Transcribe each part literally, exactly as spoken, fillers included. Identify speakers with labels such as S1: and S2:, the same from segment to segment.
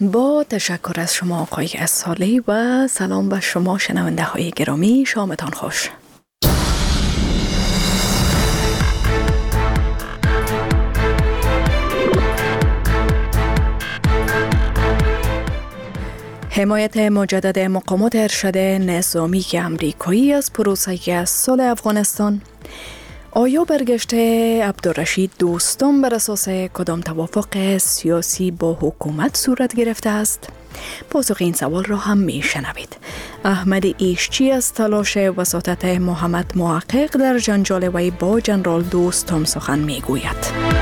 S1: با تشکر از شما آقای اسالی و سلام به شما شنونده های گرامی، شامتان خوش. حمایت مجدد مقامات ارشد نظامی امریکایی از پروسه صلح افغانستان. آیا برگشت عبدالرشید دوستم بر اساس کدام توافق سیاسی با حکومت صورت گرفته است؟ پاسخ این سوال را هم می شنوید. احمد ایشچی از تلاش وساطت محمد محقق در جنجال وی با جنرال دوستم سخن می گوید.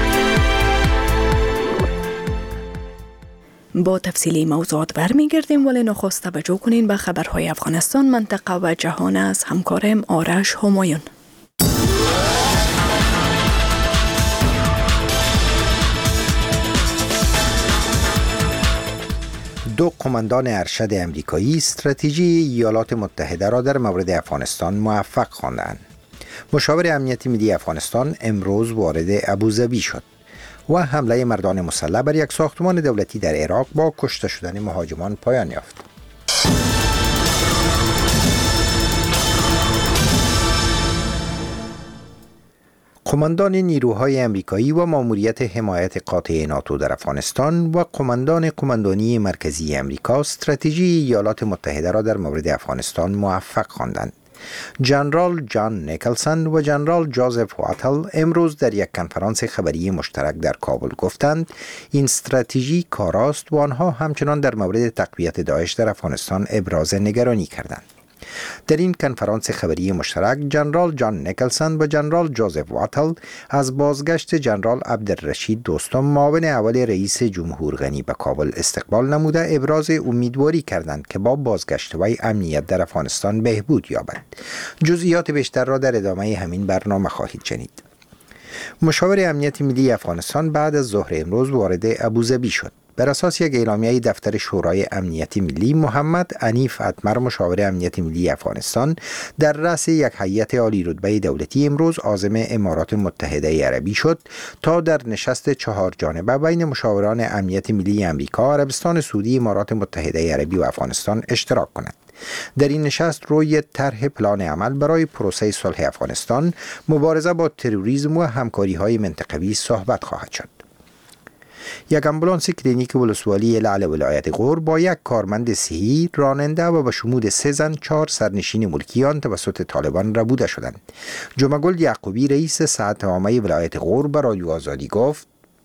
S1: با تفصیلی موضوعات برمیگردیم، ولی نخست توجه کنین به خبرهای افغانستان، منطقه و جهان از همکارم آرش همایون.
S2: دو قماندان ارشد امریکایی استراتژی ایالات متحده را در مورد افغانستان موفق خواندند. مشاور امنیت ملی افغانستان امروز وارد ابوظبی شد و حمله مردان مسلح بر یک ساختمان دولتی در عراق با کشته شدن مهاجمان پایان یافت. قماندان نیروهای امریکایی و ماموریت حمایت قاطع ناتو در افغانستان و قماندان قماندانی مرکزی امریکا استراتژی ایالات متحده را در مورد افغانستان موفق خواندند. جنرال جان نیکلسن و جنرال جوزف واتل امروز در یک کنفرانس خبری مشترک در کابل گفتند این استراتژی کاراست و آنها همچنان در مورد تقویت داعش در افغانستان ابراز نگرانی کردند. در این کنفرانس خبری مشترک جنرال جان نیکلسن و جنرال جوزف واتل از بازگشت جنرال عبدالرشید دوستم معاون اول رئیس جمهور غنی به کابل استقبال نموده ابراز امیدواری کردند که با بازگشت وی امنیت در افغانستان بهبود یابد. جزئیات بیشتر را در ادامه همین برنامه خواهید شنید. مشاور امنیت ملی افغانستان بعد از ظهر امروز وارد ابوظبی شد. بر اساس یک اعلامیه دفتر شورای امنیت ملی، محمد عنیف اتمر مشاور امنیت ملی افغانستان در رأس یک هیئت عالی رتبه دولتی امروز عازم امارات متحده عربی شد تا در نشست چهار جانبه بین مشاوران امنیت ملی امریکا، عربستان سعودی، امارات متحده عربی و افغانستان اشتراک کند. در این نشست روی طرح پلان عمل برای پروسه صلح افغانستان، مبارزه با تروریسم و همکاری‌های منطقوی صحبت خواهد شد. یک امبولانس کلینیک ولسوالی لعل ولایت غور با یک کارمند صحی، راننده و به شمول سه زن چهار سرنشین ملکی آن توسط طالبان ربوده شدند. جمعگل یعقوبی رئیس ساعت عامه ولایت غور به رادیو آزادی گفت: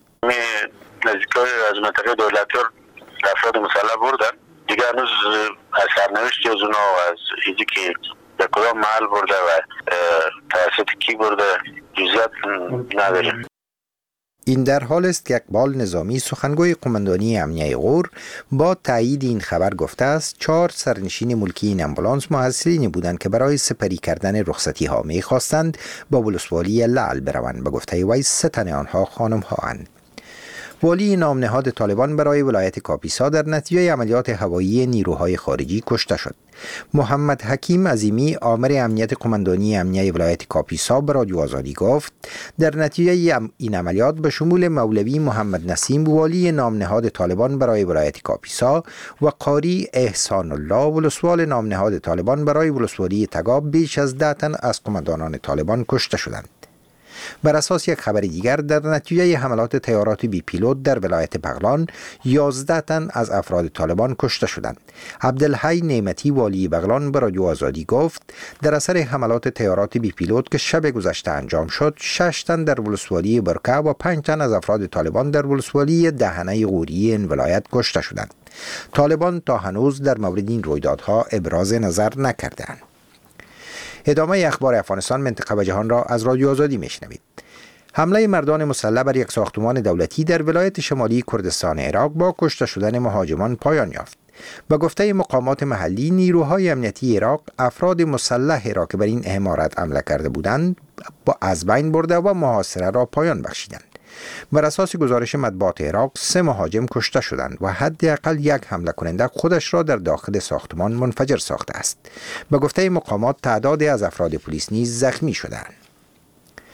S3: نزدیکای از منطقه دولتیار افراد مسلح بردن، دیگه هنوز از سرنوشتی از اونا و از ایزی که در کدام محل برده و توسط کی برده جزئیات نداریم.
S2: این در حال است که اقبال نظامی سخنگوی قماندانی امنیه غور با تایید این خبر گفته است چهار سرنشین ملکی این امبولانس محصلینی بودند که برای سپری کردن رخصتی ها می خواستند با ولسوالی لعل بروند. به گفته وی سه تن آنها خانم ها اند. والی نامنهاد طالبان برای ولایت کاپیسا در نتیجه عملیات هوایی نیروهای خارجی کشته شد. محمد حکیم عظیمی آمر امنیت قماندانی امنیه ولایت کاپیسا به رادیو آزادی گفت در نتیجه این عملیات به شمول مولوی محمد نسیم والی نامنهاد طالبان برای ولایت کاپیسا و قاری احسان الله ولسوال نامنهاد طالبان برای ولسوالی تگاب بیش از ده تن از قماندانان طالبان کشته شدند. بر اساس یک خبر دیگر در نتیجه حملات طیارات بی پیلوت در ولایت بغلان یازده تن از افراد طالبان کشته شدند. عبدالحی نعمتی والی بغلان به رادیو آزادی گفت در اثر حملات طیارات بی پیلوت که شب گذشته انجام شد، شش تن در ولسوالی برکه و پنج تن از افراد طالبان در ولسوالی دهنه غوری این ولایت کشته شدند. طالبان تا هنوز در مورد این رویدادها ابراز نظر نکردند. ادامه اخبار افغانستان، منطقه و جهان را از رادیو آزادی میشنوید. حمله مردان مسلح بر یک ساختمان دولتی در ولایت شمالی کردستان عراق با کشته شدن مهاجمان پایان یافت. به گفته مقامات محلی، نیروهای امنیتی عراق افراد مسلحی را که بر این عمارت حمله کرده بودند با از بین برده و محاصره را پایان بخشیدند. بر اساس گزارش مطبوعات عراق، سه مهاجم کشته شدند و حداقل یک حمله کننده خودش را در داخل ساختمان منفجر ساخته است. به گفته مقامات تعدادی از افراد پلیس نیز زخمی شدند.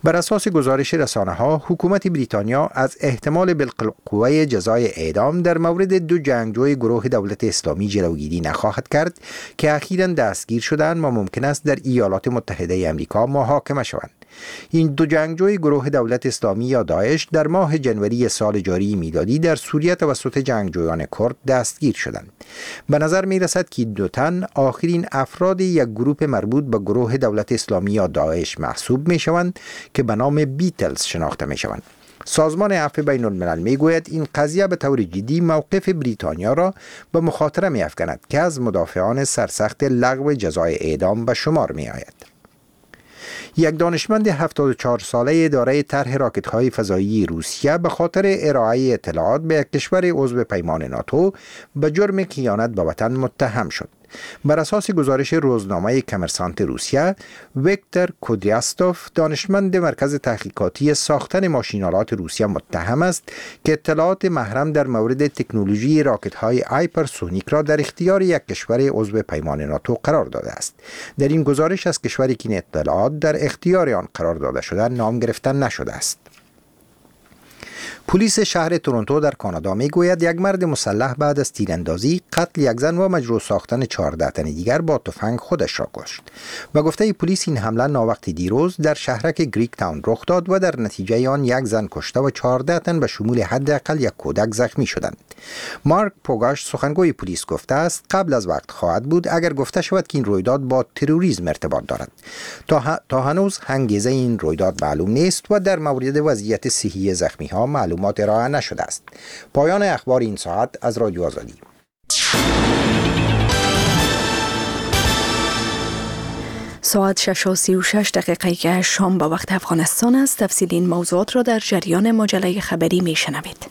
S2: بر اساس گزارش رسانه‌ها، حکومت بریتانیا از احتمال بالقوه جزای اعدام در مورد دو جنگجوی گروه دولت اسلامی جلوگیری نخواهد کرد که اخیراً دستگیر شدند و ممکن است در ایالات متحده آمریکا محاکمه شوند. این دو جنگجوی گروه دولت اسلامی یا داعش در ماه جنوری سال جاری میلادی در سوریه توسط جنگجویان کرد دستگیر شدند. به نظر می رسد که دو تن آخرین افراد یک گروه مربوط به گروه دولت اسلامی یا داعش محسوب می شوند که به نام بیتلز شناخته می شوند. سازمان عفو بین الملل می گوید این قضیه به طور جدی موقف بریتانیا را به مخاطره می افکند که از مدافعان سرسخت لغو جزای اعدام به شمار می آید. یک دانشمند هفتاد و چهار ساله اداره طرح راکت‌های فضایی روسیه به خاطر ارائه اطلاعات به یک کشور عضو پیمان ناتو به جرم خیانت به وطن متهم شد. بر اساس گزارش روزنامه کمرسانت روسیه، ویکتور کودریاستوف، دانشمند مرکز تحقیقاتی ساختن ماشین‌آلات روسیه، متهم است که اطلاعات محرم در مورد تکنولوژی راکت‌های هایپرسونیک را در اختیار یک کشور عضو پیمان ناتو قرار داده است. در این گزارش از کشوری که این اطلاعات در اختیار آن قرار داده شده نام گرفته نشده است. پلیس شهر تورنتو در کانادا می گوید یک مرد مسلح بعد از تیراندازی، قتل یک زن و مجروح ساختن چهارده تن دیگر با تفنگ خودش را کشت. به گفته پلیس این حمله ناوقت دیروز در شهرک گریک تاون رخ داد و در نتیجه آن یک زن کشته و چهارده تن به شمول حداقل یک کودک زخمی شدند. مارک پوگاش سخنگوی پلیس گفته است قبل از وقت خواهد بود اگر گفته شود که این رویداد با تروریسم ارتباط دارد. تا, ه... تا هنوز انگیزه این رویداد معلوم نیست و در مورد وضعیت صحی زخمی ها معلومات ارائه نشده است. پایان اخبار این ساعت از رادیو آزادی.
S1: ساعت شش و سی و شش دقیقه شام به وقت افغانستان است. تفصیل این موضوعات را در جریان مجله خبری می شنوید.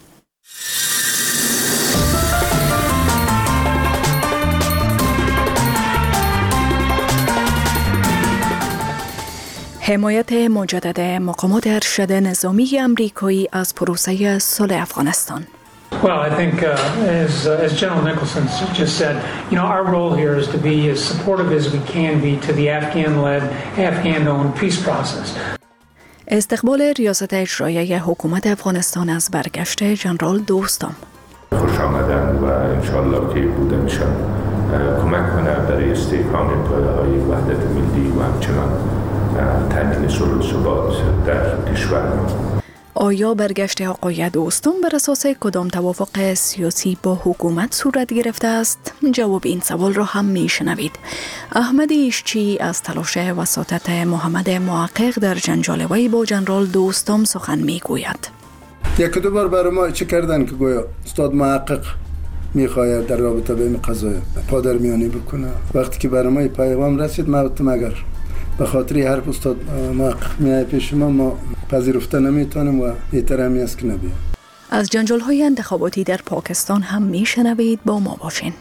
S1: حمایت مجدد مقامات ارشد نظامی امریکایی از پروسه صلح افغانستان.
S4: Well, I think uh, as, uh, as General Nicholson just said, you know, our role here is to be as supportive as we can be to the Afghan-led, Afghan-owned peace process.
S1: استقبال ریاست اجرایی حکومت افغانستان از برگشت جنرال دوستم.
S5: خوش آمدن و انشالله که بوده میشن کمک کنه برای استحکام پایه‌های وحدت ملی و همچنان تامین صلح و ثبات در کشور.
S1: آیا برگشت آقای دوستم بر اساس کدام توافق سیاسی با حکومت صورت گرفته است؟ جواب این سوال را هم میشنوید. احمد ایشچی از تلاش وساطت محمد محقق در جنجال وی با جنرال دوستم سخن میگوید.
S6: یک دو بار برای ما چه کردن که گویا استاد محقق میخواید در رابطه به این قضیه پادرمیانی بکنه. وقتی که برای ما پیغام رسید ما مگر به خاطر حرف استاد محقق میای پیش ما ما پذیرفته نمیتونیم و بهتر همی است که نبیم.
S1: از جنجال های انتخاباتی در پاکستان هم میشنوید، با ما باشین.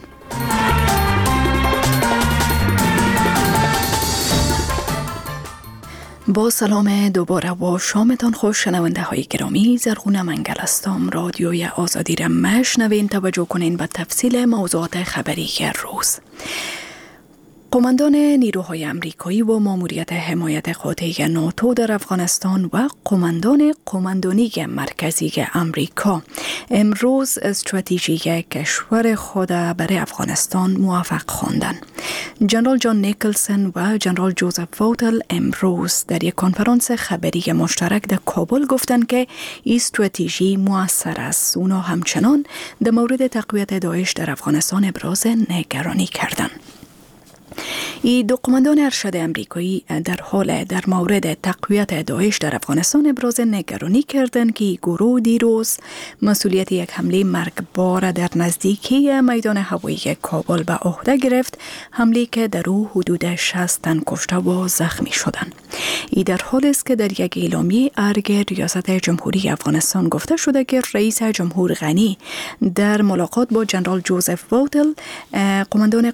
S1: با سلام دوباره و شامتان خوش شنونده های گرامی. زرغون منگل هستم. رادیوی آزادی را مشنوین. توجه کنین به تفصیل موضوعات خبری روز. قماندان نیروهای امریکایی و ماموریت حمایت قاطع ناتو در افغانستان و قماندان قماندانی مرکزی امریکا امروز استراتژی کشور خود برای افغانستان موافق خواندند. جنرال جان نیکلسن و جنرال جوزف ووتل امروز در یک کنفرانس خبری مشترک در کابل گفتند که این استراتژی موثر است. اونا همچنان در مورد تقویت داعش در افغانستان ابراز نگرانی کردند. ای دو قماندان ارشد امریکایی در حال در مورد تقویت داعش در افغانستان ابراز نگرانی کردند که گروه دیروز مسئولیت یک حمله مرگبار در نزدیکی میدان هوایی کابل به عهده گرفت، حمله که در او حدود شصت تن کشته و زخمی شدند. ای در حالی است که در یک اعلامیه ارگ ریاست جمهوری افغانستان گفته شده که رئیس جمهور غنی در ملاقات با جنرال جوزف ووتل قماندان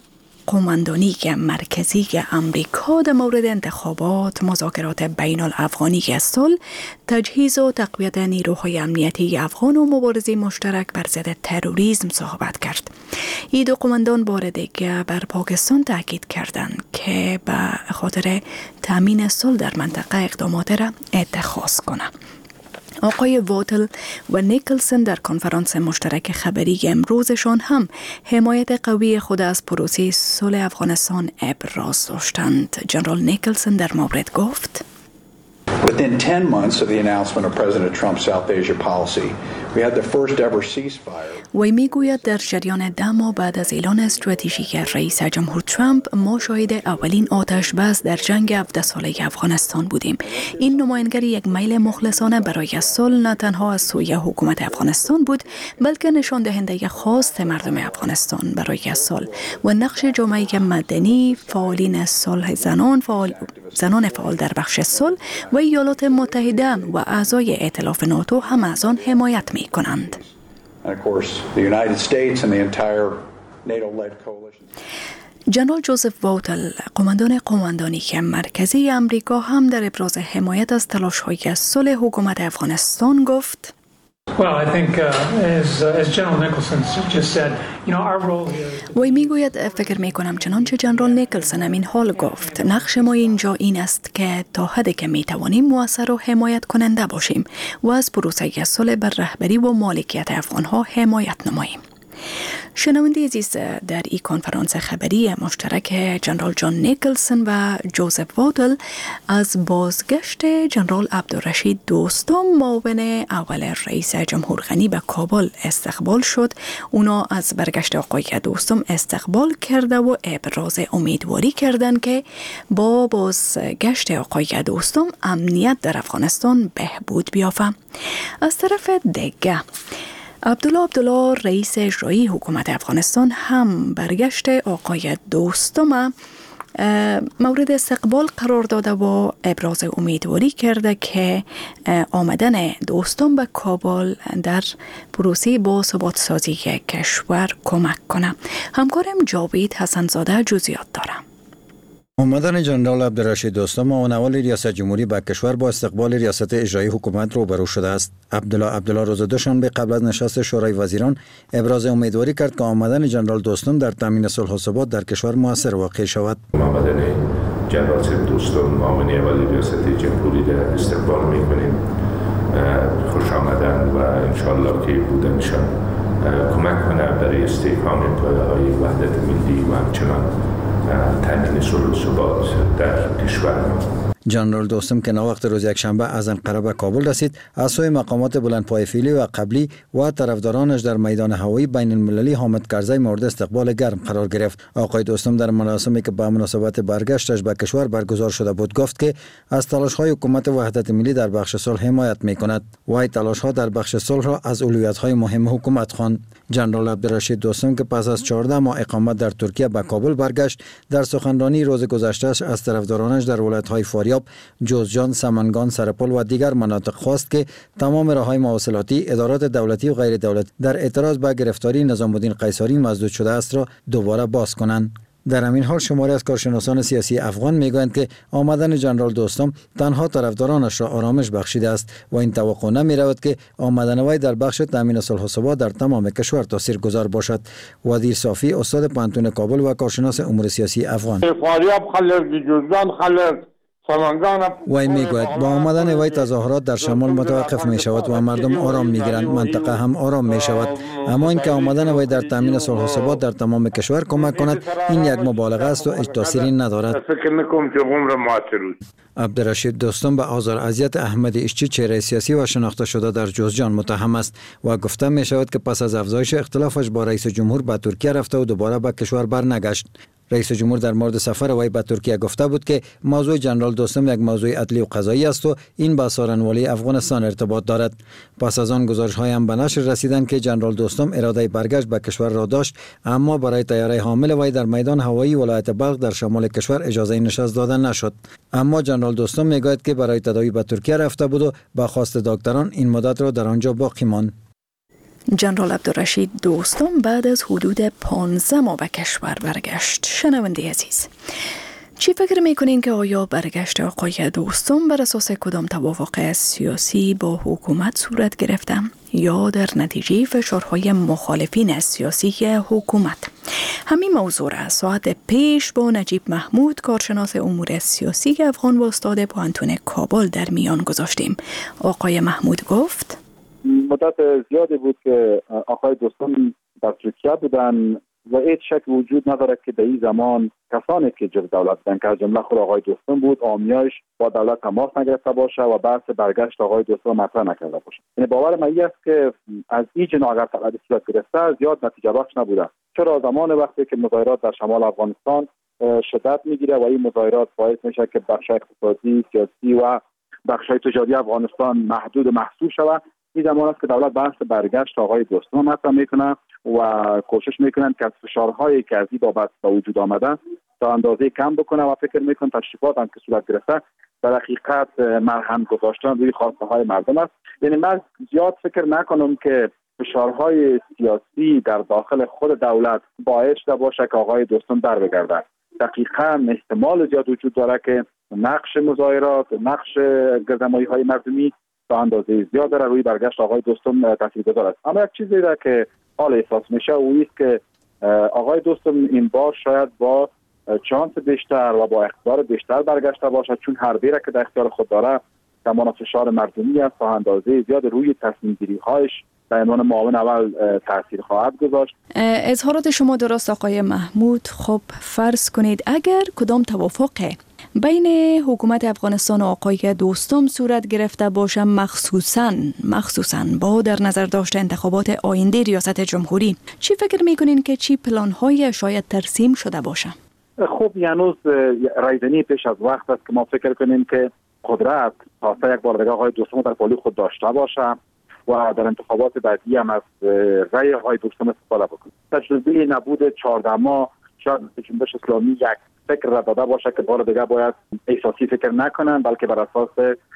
S1: قماندانی مرکزی امریکا در مورد انتخابات، مذاکرات بین الافغانی صلح، تجهیز و تقویت نیروهای امنیتی افغان و مبارزه مشترک بر ضد تروریسم صحبت کرد. این دو قماندان بار دیگه بر پاکستان تاکید کردند که به خاطر تامین صلح در منطقه اقدامات را اتخاذ کنه. آقای واتل و نیکلسن در کنفرانس مشترک خبری امروزشان هم حمایت قوی خود از پروسه صلح افغانستان ابراز داشتند. جنرال نیکلسن در مورد گفت:
S7: Within ten months of the announcement of President Trump's South Asia policy, we had the first ever ceasefire.
S1: وی میگوید در جریان ده ماه بعد از اعلان استراتژیک رئیس جمهور ترامپ ما شاهد اولین آتش بس در جنگ هفده ساله افغانستان بودیم. این نمایانگری یک میل مخلصانه برای صلح نه تنها از سوی حکومت افغانستان بود، بلکه نشان دهنده خواست مردم افغانستان برای صلح و نقش جامعه مدنی، فعالین صلح، زنان فعال زنان فعال در بخش صلح و ایالات متحده و اعضای ائتلاف ناتو هم از آن حمایت می کنند. جنرال جوزف واتل، قماندان قماندانی مرکزی امریکا، هم در ابراز حمایت از تلاش‌های صلح حکومت افغانستان گفت:
S4: Well, I think uh, as, uh, as General Nicholson just said, you know, our role here...
S1: وی میگوید فکر میکنم چنانچه جنرال نیکلسن هم این حال گفت، نقش ما اینجا این است که تا حدی که میتوانیم مؤثر و حمایت کننده باشیم و از پروسه صلح بر رهبری و مالکیت افغانها حمایت نماییم. شنونده عزیز، در این کنفرانس خبری مشترک جنرال جان نیکلسن و جوزف واتل از بازگشت جنرال عبدالرشید دوستم معاون اول رئیس جمهور غنی به کابل استقبال شد. اونا از برگشت آقای دوستم استقبال کرده و ابراز امیدواری کردند که با بازگشت آقای دوستم امنیت در افغانستان بهبود بیافته. از طرف دیگه عبدالله عبدالله رئیس اجرایی حکومت افغانستان هم برگشت آقای دوستم مورد استقبال قرار داده و ابراز امیدواری کرده که آمدن دوستم به کابل در پروسه با ثبات سازی کشور کمک کنه. همکارم جاوید حسنزاده جزئیات داره.
S8: آمدن جنرال عبدالرشید دوستم معاون اول ریاست جمهوری به کشور با استقبال ریاست اجرایی حکومت روبرو شده است. عبدالله عبدالله روز دوشنبه قبل از نشست شورای وزیران ابراز امیدواری کرد که آمدن جنرال دوستم در تامین صلح و ثبات در کشور مؤثر واقع شود.
S5: آمدن جنرال دوستم معاون اول ریاست جمهوری را استقبال می‌کنیم. خوش آمدن و انشالله که بودنشان کمک کنه برای استحکام پایه‌های وحدت ملی و همچنان تامین صلح و ثبات در کشور.
S8: جنرال دوستم که ناوقت روز یکشنبه از انقره به کابل رسید، از سوی مقامات بلندپایه فعلی و قبلی و طرفدارانش در میدان هوایی بین المللی حامد کرزی مورد استقبال گرم قرار گرفت. آقای دوستم در مراسمی که به مناسبت برگشتش به کشور برگزار شده بود گفت که از تلاش‌های حکومت وحدت ملی در بخش صلح حمایت می‌کند. وی تلاش‌ها در بخش صلح را از اولویت‌های مهم حکومت خواند. جنرال عبدالرشید دوستم که پس از چهارده ماه اقامت در ترکیه به کابل برگشت، در سخنرانی روز گذشته از طرفدارانش در ولایت‌های فاریاب، جوزجان، سمنگان، سرپل و دیگر مناطق خواست که تمام راه‌های مواصلاتی، ادارات دولتی و غیر دولتی در اعتراض به گرفتاری نظام الدین قیصری مسدود شده است را دوباره باز کنند. در همین حال شماری از کارشناسان سیاسی افغان میگویند که آمدن جنرال دوستم تنها طرفدارانش را آرامش بخشیده است و این توقع نمی‌رود که آمدن وی در بخش تامین صلح و ثبات در تمام کشور تاثیرگذار باشد. ودیر صافی، استاد پانتون کابل و کارشناس امور سیاسی افغان: وی میگوید با آمدن وی تظاهرات در شمال متوقف می شود و مردم آرام می گیرند، منطقه هم آرام می شود. اما اینکه آمدن وی در تامین صلح و ثبات در تمام کشور کمک کند، این یک مبالغه است و هیچ تأثیری ندارد. عبدالرشید دوستم به آزار اذیت احمد اشچی، چهره سیاسی و شناخته شده در جوزجان متهم است و گفته می شود که پس از افزایش اختلافش با رئیس جمهور به ترکیه رفته و دوباره به کشور برنگشت. رئیس جمهور در مورد سفر وی به ترکیه گفته بود که موضوع جنرال دوستم یک موضوع عدلی و قضایی است و این با سارنوالی افغانستان ارتباط دارد. پس از آن گزارش‌های هم به نشر رسیدند که جنرال دوستم اراده برگشت به کشور را داشت، اما برای طیاره حامل وی در میدان هوایی ولایت بلخ در شمال کشور اجازه نشست داده نشد. اما جنرال دوستم میگوید که برای تداوی به ترکیه رفته بود و با خواست دکتران این مدت را در آنجا باقی ماند.
S1: جنرال عبدالرشید دوستم بعد از حدود پانزده ماه به کشور برگشت. شنونده عزیز، چی فکر میکنین که آیا برگشت آقای دوستم بر اساس کدام توافق سیاسی با حکومت صورت گرفته یا در نتیجه فشارهای مخالفین سیاسی حکومت؟ همین موضوع را ساعت پیش با نجیب محمود کارشناس امور سیاسی افغان و استاد پوهنتون کابل در میان گذاشتیم. آقای محمود گفت
S9: مدت زیادی بود که آقای دوستم در ترکیه بودن و هیچ شک وجود نداره که در این زمان کسانی که جز دولت بودن که از جمله خود آقای دوستم بود آمیایش با دولت تماس نگرفته باشه و بحث برگشت آقای دوستم مطرح نکرده باشه. یعنی باور من است که از این جناح اگر فقط صورت گرفته زیاد نتیجه بخش نبوده. چرا زمان وقتی که مظاهرات در شمال افغانستان شدت میگیره و این مظاهرات باعث میشه که بخش اقتصادی، سیاسی و بخش تجاری افغانستان محدود و محصور شود، این زمان است که دولت بحث برگشت آقای دوستم مطرح میکنه و کوشش میکنن که از فشارهایی که از این بابت به وجود آمده تا اندازه کم بکنه و فکر میکنن تشریفات هم که صورت گرفته در حقیقت مرهم گذاشتن روی خواسته های مردم است. یعنی من زیاد فکر نکنم که فشارهای سیاسی در داخل خود دولت باعث شده باشه که آقای دوستم در بگرده. دقیقاً احتمال زیاد وجود داره که نقش مظاهرات، نقش گردمایی های مردمی تا اندازه زیاد داره روی برگشت آقای دوستم تاثیرگذار است. اما یک چیزی را که حال احساس میشه او است که آقای دوستم این بار شاید با چانس بیشتر و با اقتدار بیشتر برگشته باشه، چون هر بیره که در اختیار خود داره کمان فشار مردمی است تا اندازه زیاد روی تصمیم گیری هایش در عنوان معاون اول تاثیر خواهد گذاشت.
S1: اظهارات شما درست آقای محمود. خب فرض کنید اگر کدام توافق بین حکومت افغانستان و آقای دوستم صورت گرفته باشه، مخصوصاً مخصوصاً با در نظر داشت انتخابات آینده ریاست جمهوری، چی فکر میکنین که چی پلان‌های شاید ترسیم شده باشه؟
S9: خب هنوز رایزنی پیش از وقت است که ما فکر کنیم که قدرت تاسه یک بار دیگه آقای دوستم در پالی خود داشته باشه و در انتخابات بعدی هم از رای آقای دوستم استفاده بکنه. تجربه نبود چهارده ماه شاید جنبش اسلامی یک فکر را داده باشه که بار دیگه باید احساسی فکر نکنن، بلکه بر اساس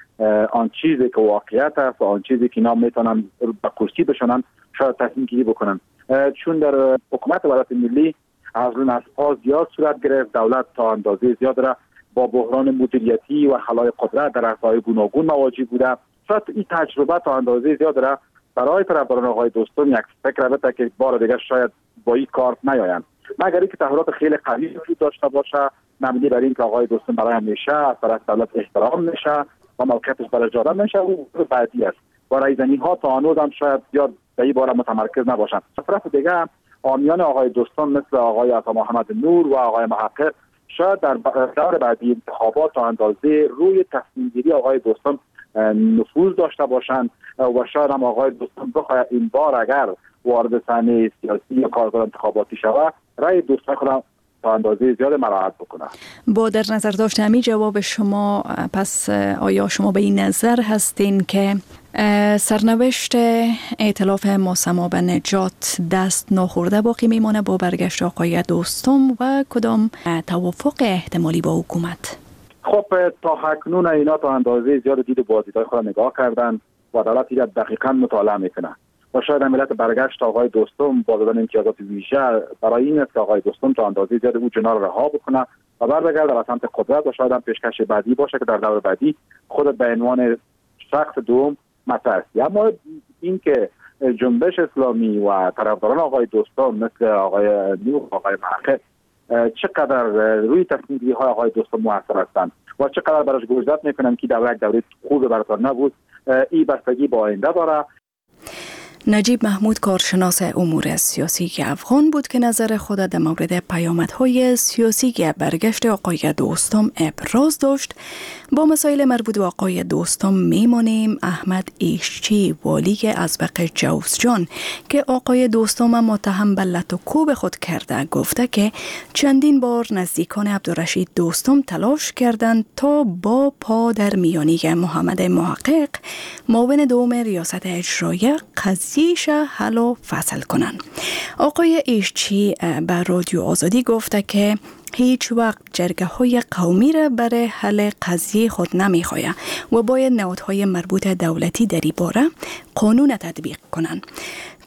S9: آن چیزی که واقعیت است و آن چیزی که اینا میتونن به کرسی بشونن شاید تصمیم گیری بکنن. چون در حکومت وحدت ملی از رون اسپاس زیاد صورت گرفت، دولت تا اندازه زیاد را با بحران مدیریتی و خلای قدرت در عرصه‌های گوناگون مواجه بوده. شاید این تجربه تا اندازه زیاد را برای طرفداران آقای دوستم یک فکر بده که بار دیگه شاید با این کار نیایند، مگر اینکه تحولات خیلی قوی وجود داشته باشه مبنی بر اینکه آقای دوستم برای همیشه از طرف دولت احترام میشه و موقعیتش برای جاری میشه و بعدی است و رایزنی ها تا هنوز هم شاید زیاد به این باره متمرکز نباشند. از طرف دیگه آمیان آقای دوستم مثل آقای عطا محمد نور و آقای محقق شاید در دور بعدی انتخابات تا اندازه روی تصمیم گیری آقای دوستم نفوذ داشته باشند و شاید هم آقای دوستم بخواهد این بار اگر وارد صحنه سیاسی یا کارزار انتخاباتی شود رای دوستان خودم تا اندازه زیاد مراعات بکنه. با
S1: در نظر داشت همین جواب شما، پس آیا شما به این نظر هستین که سرنوشت ائتلاف ماسما به نجات دست نخورده باقی میمانه با برگشت آقای دوستم و کدام توافق احتمالی با حکومت؟
S9: خب تا اکنون اینا تا اندازه زیاد دید بازدیدهای خود نگاه کردن و دولت اینا دقیقاً مطالعه میکنه و شاید ملت برگشت آقای دوستم با دادن امتیازات ویژه برای این است که آقای دوستم تا اندازه زیاد او جنا را رها بکنه و برگرده به سمت قدرت و شاید هم پیشکش بعدی باشه که در دور بعدی خود به عنوان شخص دوم مطرح است. اما اینکه جنبش اسلامی و طرفداران آقای دوستم مثل آقای نور و آقای محقق چقدر روی تصمیم گیری های آقای دوستم موثر هستند و چقدر براش گوشزد میکنن که دوره یک دوره خوب براتون نبود، این بستگی با آینده داره.
S1: نجیب محمود کارشناس امور سیاسی افغان بود که نظر خود در مورد پیامدهای سیاسی برگشت آقای دوستم ابراز داشت. با مسائل مربوط به آقای دوستم میمانیم. احمد ایشچی والی ازبق جوزجان که آقای دوستم متهم به لط و کوب خود کرده گفته که چندین بار نزدیکان عبدالرشید دوستم تلاش کردند تا با پا در میانی محمد محقق معاون دوم ریاست اجراییه قضیه‌اش حل و فصل کنن. آقای ایشچی به رادیو آزادی گفته که هیچ وقت جرگه های قومی را برای حل قضیه خود نمیخواهد و باید نهادهای مربوط دولتی در این باره قانون تطبیق کنند.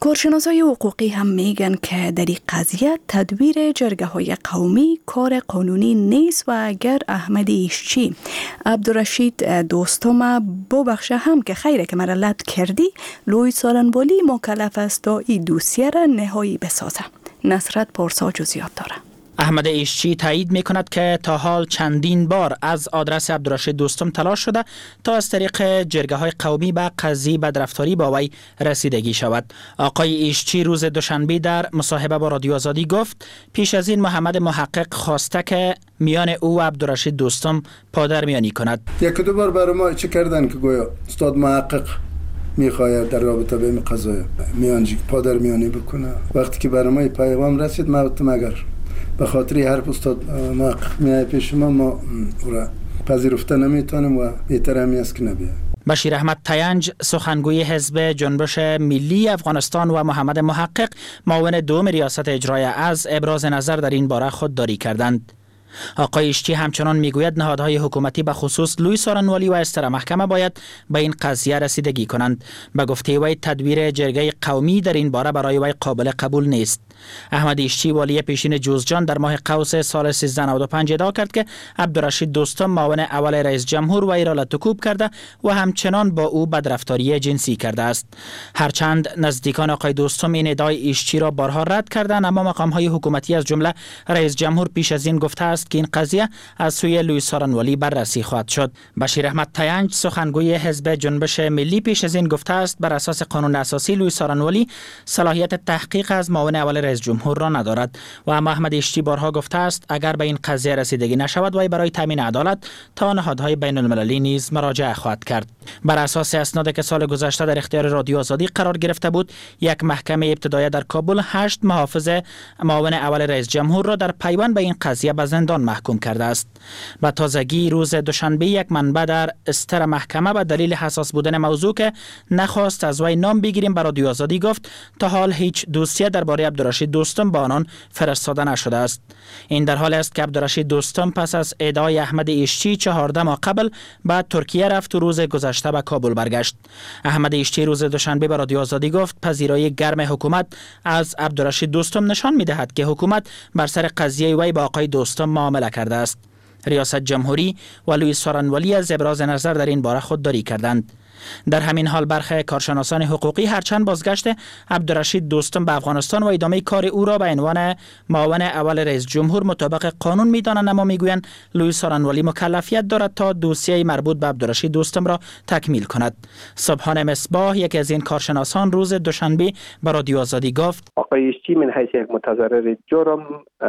S1: کارشناسای حقوقی هم میگن که در این قضیه تدبیر جرگه های قومی کار قانونی نیست و اگر احمد ایشچی عبدالرشید دوستم ببخشه هم که خیره که مرلت کردی، لوی سارنوالی مکلف است تا این دوسیه را نهایی بسازه. نصرت پارسا جزئیات داره.
S10: احمد ایشچی تایید می کند که تا حال چندین بار از آدرس عبدالرشید دوستم تلاش شده تا از طریق جرگه های قومی به قضیه بدرفتاری با وی رسیدگی شود. آقای ایشچی روز دوشنبه در مصاحبه با رادیو آزادی گفت پیش از این محمد محقق خواسته که میان او و عبدالرشید دوستم پادرمیانی کند.
S6: یک دو بار برای ما چه کردن که گویا استاد محقق میخواید در رابطه به این قضیه میانجی پادرمیانی بکنه. وقتی که برای ما پیغام رسید ما مگر به خاطر هر استاد محقق میای پیش ما ما را پذیرفته نمیتونیم و بهتر همی است که نبیه.
S10: بشیر احمد تینج سخنگوی حزب جنبش ملی افغانستان و محمد محقق معاون دوم ریاست اجرایی از ابراز نظر در این باره خودداری کردند. آقای ایشچی همچنان میگوید نهادهای حکومتی به خصوص لوی سارنوالی و استر محکمه باید به این قضیه رسیدگی کنند. به گفته وی تدبیر جرگه قومی در این باره برای وی قابل قبول نیست. احمد ایشچی والی پیشین جوزجان در ماه قوس سال سیزده نود و پنج ادعا کرد که عبدالرشید دوستم معاون اول رئیس جمهور وی را لطکوب کرده و همچنان با او بدرفتاری جنسی کرده است. هرچند نزدیکان آقای دوستم این ادعای ایشچی را بارها رد کردند، اما مقام‌های حکومتی از جمله رئیس جمهور پیش از این گفته است که این قضیه از سوی لوی سارنوالی بررسی خواهد شد. بشیر احمد تینج سخنگوی حزب جنبش ملی پیش از این گفته است بر اساس قانون اساسی لوی سارنوالی صلاحیت تحقیق از معاون اول رئیس جمهور را ندارد و اما احمد ایشچی بارها گفته است اگر به این قضیه رسیدگی نشود وی برای تامین عدالت تا نهادهای بین المللی نیز مراجعه خواهد کرد. بر اساس اسنادی که سال گذشته در اختیار رادیو آزادی قرار گرفته بود، یک محکمه ابتدایی در کابل هشت محافظ معاون اول رئیس جمهور را در پیوند به این قضیه به زندان محکوم کرده است. به تازگی روز دوشنبه یک منبع در استر محکمه به دلیل حساس بودن موضوع که نخواست از وی نام بگیریم بر رادیو آزادی گفت تا حال هیچ دوسیه درباره عبدالرشید دوستم با آنان فرستاده نشده است. این در حال است که عبدالرشید دوستم پس از ادعای احمد ایشچی چهارده ماه قبل به ترکیه رفت و روز گذشته به کابل برگشت. احمد ایشچی روز دوشنبه به رادیو آزادی گفت پذیرایی گرم حکومت از عبدالرشید دوستم نشان می‌دهد که حکومت بر سر قضیه وی با آقای دوستم معامله کرده است. ریاست جمهوری و لوی سارنوالی از ابراز نظر در این باره خودداری کردند. در همین حال برخی کارشناسان حقوقی هرچند بازگشت عبدالرشید دوستم به افغانستان و ادامه کار او را به عنوان معاون اول رئیس جمهور مطابق قانون می‌دانند، اما میگویند لوی سارنوالی مکلفیت دارد تا دوسیه مربوط به عبدالرشید دوستم را تکمیل کند. سبحان مصباح یکی از این کارشناسان روز دوشنبه به رادیو آزادی گفت
S11: آقای ایشچی من حیث یک متضرر جرم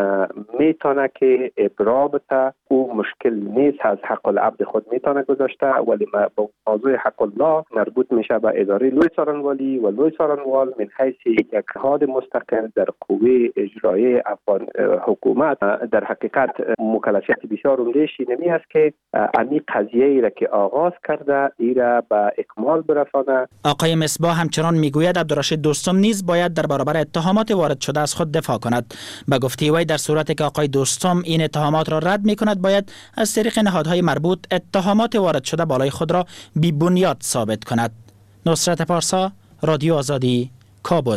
S11: میتونه که ابرام او مشکل نیست، از حق العبد خود میتونه گذاشته، ولی با موضوع حق الله مربوط میشه به اداره لوی سارنوالی و لوی سارنوال من حیث یک نهاد مستقل در قوه اجرایی افغان حکومت در حقیقت مکلفیت بسیار عمده‌ای نمی است که امی قضیه ای را که آغاز کرده ای را به اکمال برسانه.
S10: آقای مصباح همچنان میگوید عبدالرشید دوستم نیز باید در برابر اتهامات وارد شده از خود دفاع کند. به گفته وی در صورتی که آقای دوستم این اتهامات را رد میکند باید از طریق نهادهای مربوط اتهامات وارد شده بالای خود را بی بنیاد ثابت کند. نصرت پارسا، رادیو آزادی، کابل.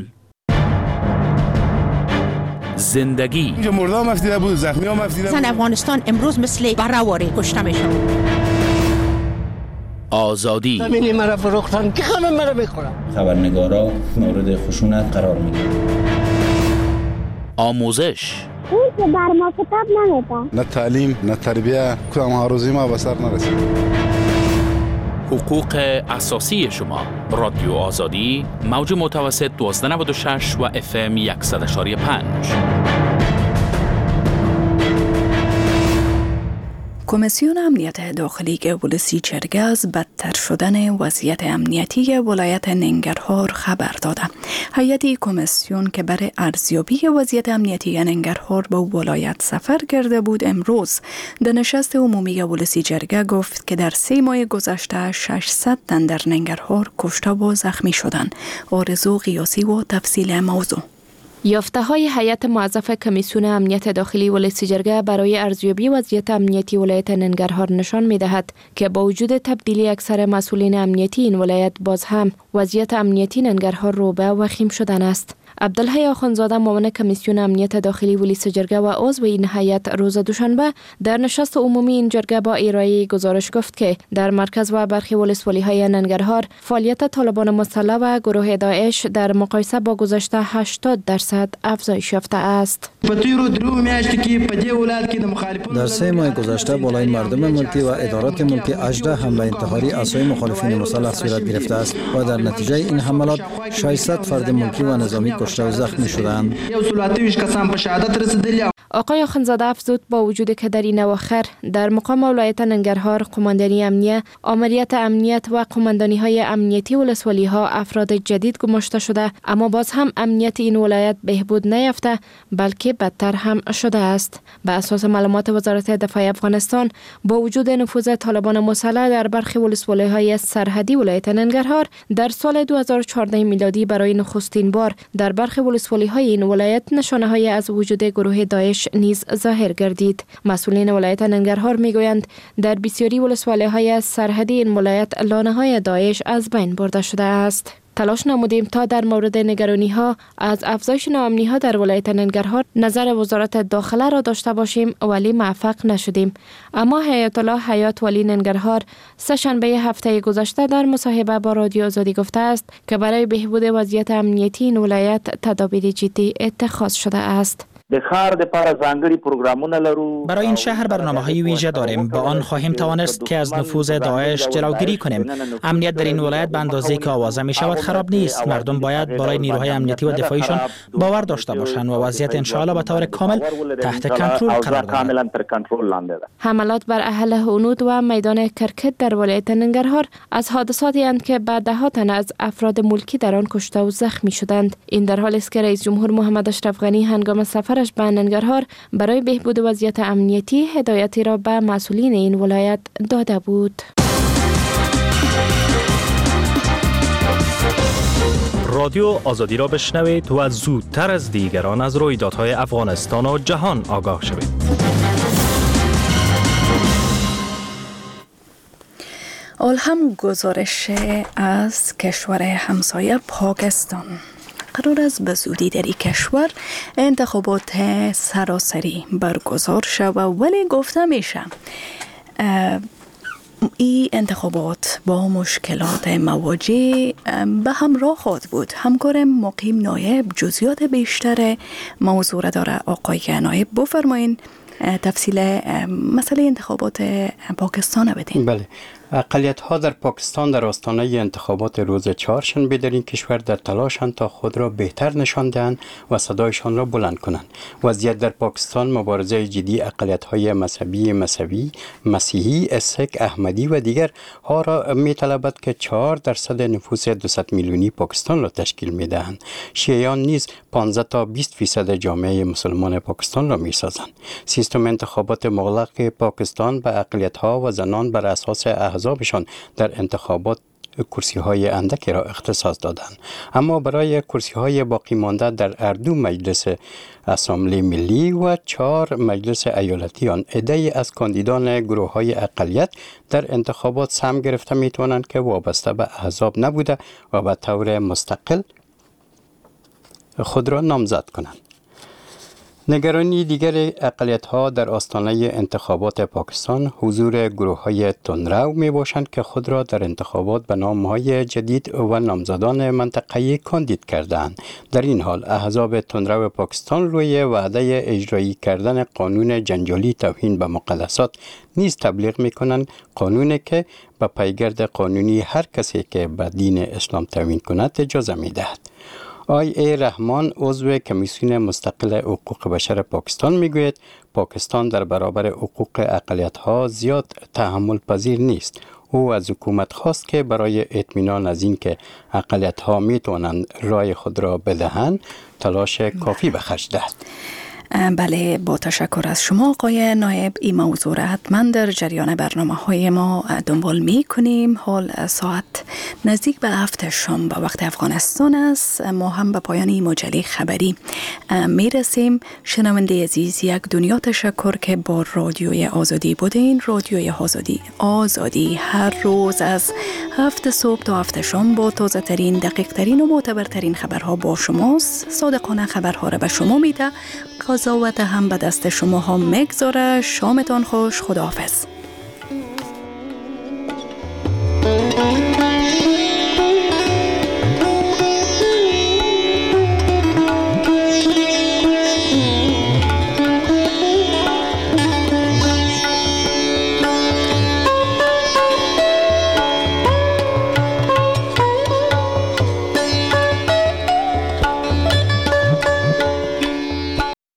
S12: زندگی
S13: اینجا مردا هم افتیده بود، زخمی هم افتیده بود.
S14: زن افغانستان امروز مثل برهواری کشته میشن.
S12: آزادی
S15: همینی مرا فروختن که خانم مرا میخورم.
S16: خبرنگارا مورد خشونت قرار میگیرن.
S12: آموزش
S17: اون که بر ما کتاب نمیده.
S13: نه تعلیم نه تربیه کدام ها روزی ما به سر نرسید.
S12: حقوق اساسی شما. رادیو آزادی موج متوسط دوازده نود و شش و اف ام صد و پنج.
S1: کمیسیون امنیت داخلی ولسی جرگه از بدتر شدن وضعیت امنیتی ولایت ننگرهار خبر داده. هیئت کمیسیون که برای ارزیابی وضعیت امنیتی ننگرهار به ولایت سفر کرده بود امروز در نشست عمومی ولسی جرگه گفت که در سه ماه گذشته ششصد تن در ننگرهار کشته و زخمی شدند. آرزو قیاسی و تفصیل موضوع.
S18: یافته‌های هیئت موظف کمیسیون امنیت داخلی ولایت جرگه برای ارزیابی وضعیت امنیتی ولایت ننگرهار نشان می‌دهد که با وجود تبدیلی اکثر مسئولین امنیتی این ولایت باز هم وضعیت امنیتی ننگرهار رو به وخیم شدن است. عبدالحی آخوندزاده معاون کمیسیون امنیت داخلی ولایت جرگه و عضو این هیئت روز دوشنبه در نشست عمومی این جرگه با ارائه گزارش گفت که در مرکز و برخی ولسوالی‌های ننگرهار فعالیت طالبان مسلح و گروه داعش در مقایسه با گذشته هشتاد درصد افزایش یافته است.
S8: در سه ماه گذشته بالای مردم ملکی و ادارات ملکی هجده حمله انتحاری عصای مخالفین مسلح صورت گرفته است و در نتیجه این حملات ششصد فرد ملکی و نظامی کشته و زخمی شدند.
S18: آقای آخوندزاده افزود با وجود که در این اواخر در مقام ولایت ننگرهار قماندانی امنیه، آمریت امنیت و قماندانی های امنیتی ولسوالی ها افراد جدید گماشته شده، اما باز هم امنیت این ولایت بهبود نیافته بلکه بدتر هم شده است. به اساس معلومات وزارت دفاع افغانستان با وجود نفوذ طالبان مسلح در برخی ولسوالی های سرحدی ولایت ننگرهار در سال دو هزار و چهارده میلادی برای نخستین بار در برخی ولسوالی های این ولایت نشانه های از وجود گروه داعش نیز ظاهر گردید. مسئولین ولایت ننگرهار میگویند در بسیاری ولسوالی های سرحدی این ولایت لانه های داعش از بین برده شده است. تلاش نمودیم تا در مورد نگرانی ها از افزایش ناامنی ها در ولایت ننگرهار نظر وزارت داخله را داشته باشیم ولی موفق نشدیم. اما حیات الله حیات ولی ننگرهار سه شنبه هفته گذشته در مصاحبه با رادیو آزادی گفته است که برای بهبود وضعیت امنیتی این ولایت تدابیر جدی اتخاذ شده است.
S10: برای این شهر برنامه‌های ویژه داریم. با آن خواهیم توانست که از نفوذ داعش جلوگیری کنیم. امنیت در این ولایت به اندازه‌ای که آوازه می شود خراب نیست. مردم باید برای نیروهای امنیتی و دفاعیشان باور داشته باشند و وضعیت انشاءالله به طور کامل تحت کنترل قرار گیرد.
S18: حملات بر اهل هنود و میدان کرکت در ولایت ننگرهار از حادثاتی اند که بعد ده تن از افراد ملکی در آن کشته و زخمی شدند. این در حالی است که رئیس جمهور محمد اشرف غنی هنگام سفر به ننگرهار برای بهبود وضعیت امنیتی هدایتی را به مسئولین این ولایت داده بود.
S19: رادیو آزادی را بشنوید و زودتر از دیگران از رویدادهای افغانستان و جهان آگاه شوید.
S1: اول هم گزارش از کشور همسایه پاکستان. قرار است به زودی در این کشور انتخابات سراسری برگزار شود، ولی گفته میشه این انتخابات با مشکلات مواجه به همراه خواهد بود. همکار مقیم نایب جزئیات بیشتر موضوع را داره. آقای نایب بفرمایین تفصیل مسئله انتخابات پاکستان بدین.
S20: بله، اقلیت ها در پاکستان در آستانه انتخابات روز چهارشنبه در این کشور در تلاشند تا خود را بهتر نشان دهند و صدایشان را بلند کنند. وضعیت در پاکستان مبارزه جدی اقلیت های مذهبی مذهبی مسیحی، اسک، احمدی و دیگر ها را می طلبد که چهار درصد نفوس دویست میلیونی پاکستان را تشکیل می دهند. شیعیان نیز پانزده تا بیست فیصد جامعه مسلمان پاکستان را می سازند. سیستم انتخابات مغلق پاکستان به اقلیت ها و زنان بر اساس احزابشان در انتخابات کرسی های اندکی را اختصاص دادند، اما برای کرسی های باقی مانده در اردو مجلس اسامبلی ملی و چهار مجلس ایالتی آن عده‌ای از کاندیدان گروه های اقلیت در انتخابات سهم گرفته می توانند که وابسته به احزاب نبوده و به طور مستقل خود را نامزد کنند. نگرانی دیگر اقلیت‌ها در آستانه انتخابات پاکستان حضور گروه‌های تندرو می‌باشند که خود را در انتخابات به نام‌های جدید و نامزدان منطقه‌ای کاندید کردند. در این حال احزاب تندرو پاکستان روی وعده اجرایی کردن قانون جنجالی توهین به مقدسات نیز تبلیغ می‌کنند، قانونی که به پیگرد قانونی هر کسی که به دین اسلام توهین کند اجازه می‌دهد. آی ای رحمان عضو کمیسیون مستقل حقوق بشر پاکستان میگوید پاکستان در برابر حقوق اقلیت‌ها زیاد تحمل پذیر نیست. او از حکومت خواست که برای اطمینان از این که اقلیت‌ها میتوانند رای خود را بدهند تلاش کافی به خرج دهد.
S1: بله، با تشکر از شما آقای نایب. این موضوع را حتما در جریان برنامه های ما دنبال می کنیم. حال ساعت نزدیک به هفت شام به وقت افغانستان است. ما هم به پایان این مجله خبری می رسیم. شنونده عزیز، یک دنیا تشکر که با رادیوی آزادی بودین. رادیوی آزادی آزادی هر روز از هفت صبح تا هفت شام با تازه ترین، دقیق ترین و معتبرترین خبرها با شماست. صادقانه خبرها را به شما میده. قضاوت هم به دست شما ها میگذاره. شامتان خوش. خداحافظ.